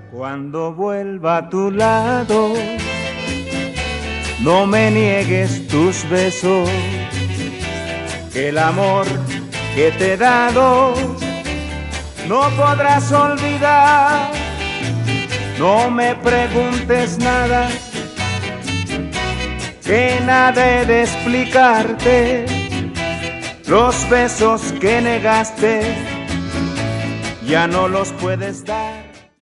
Cuando vuelva a tu lado, no me niegues tus besos, que el amor que te he dado no podrás olvidar. No me preguntes nada, que nada he de explicarte. Los besos que negaste ya no los puedes dar.